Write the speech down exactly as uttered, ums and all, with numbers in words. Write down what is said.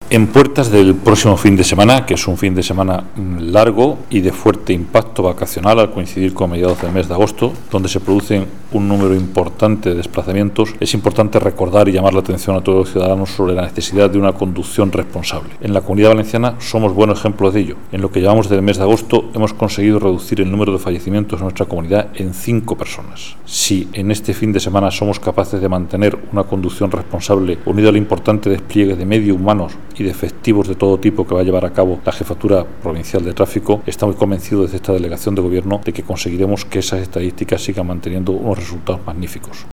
En puertas del próximo fin de semana, que es un fin de semana largo y de fuerte impacto vacacional al coincidir con mediados del mes de agosto, donde se producen un número importante de desplazamientos, es importante recordar y llamar la atención a todos los ciudadanos sobre la necesidad de una conducción responsable. En la Comunidad Valenciana somos buenos ejemplos de ello. En lo que llevamos del mes de agosto hemos conseguido reducir el número de fallecimientos en nuestra comunidad en cinco personas. Si en este fin de semana somos capaces de mantener una conducción responsable unida al importante despliegue de medios humanos y de efectivos de todo tipo que va a llevar a cabo la Jefatura Provincial de Tráfico, estamos convencidos desde esta delegación de gobierno de que conseguiremos que esas estadísticas sigan manteniendo unos resultados magníficos.